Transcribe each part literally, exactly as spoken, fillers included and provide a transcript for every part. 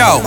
Yo,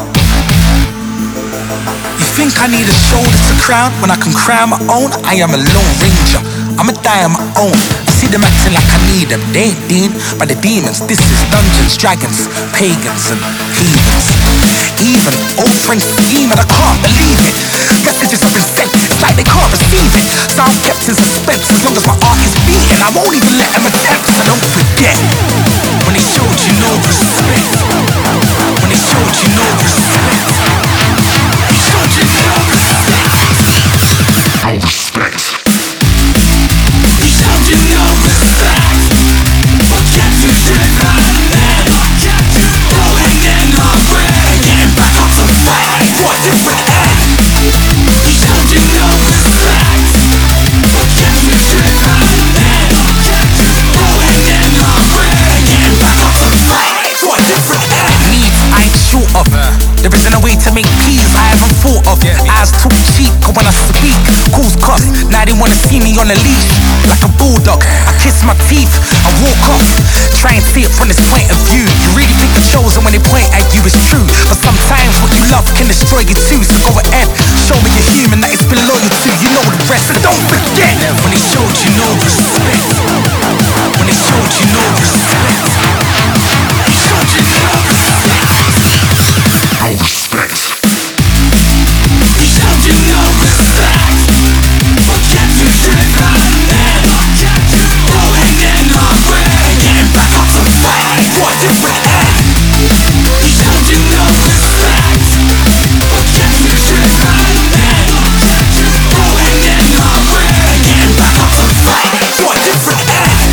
you think I need a shoulder to crown when I can cry on my own? I am a lone ranger, I'ma die on my own. I see them acting like I need them. They ain't deemed by the demons. This is dungeons, dragons, pagans and heathens. Even old friends scheming, I can't believe it. Messages have been sent, it's like they can't receive it. So I'm kept in suspense as long as my heart is beating. I won't even let them attempt, so don't forget. When they showed you no respect, when they showed you no respect, they showed you no respect. No respect. They showed you no respect. What kept you shit running? What kept you going in the brain? Getting back up to fight for a different end. They showed you no respect. What kept you shit running? What kept you going in the brain? Getting back up to fight for a different end. Needs I ain't short of. There isn't a way to make peas I haven't thought of. Eyes too cheap, cause when I speak, calls cost. Now they wanna see me on a leash, like a bulldog. I kiss my teeth, I walk off. Try and see it from this point of view. You really think the chosen when they point at you is true, but sometimes what you love can destroy you too. So go ahead, show me you're human that it's been loyal to. You know the rest, and don't forget when they showed you no respect. When they showed you no respect, they showed you no respect. No respect. They showed you no respect. What kept you shit running? What kept you going in the brain? Getting back up to fight for a different end. They showed you no respect. What kept you shit running? What kept you going in the brain? Getting back up to fight for a different end.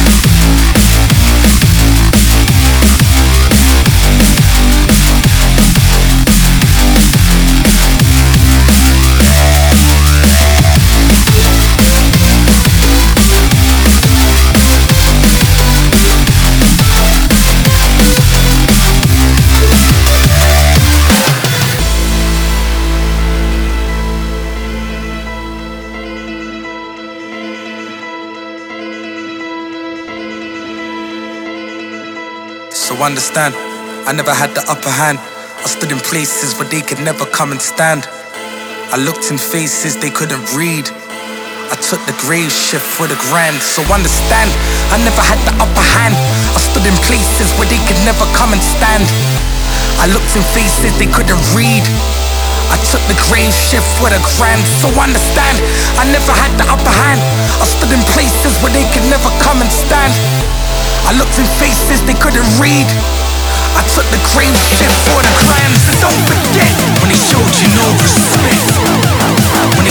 So understand, I never had the upper hand. I stood in places where they could never come and stand. I looked in faces they couldn't read. I took the grave shift for the grand. So understand, I never had the upper hand. I stood in places where they could never come and stand. I looked in faces they couldn't read. I took the grave shift for the grand. So understand, I never had the upper hand. I stood in places where they could never come and stand. I looked in faces they couldn't read. I took the grave shift for the grand. So don't forget when they showed you no respect. When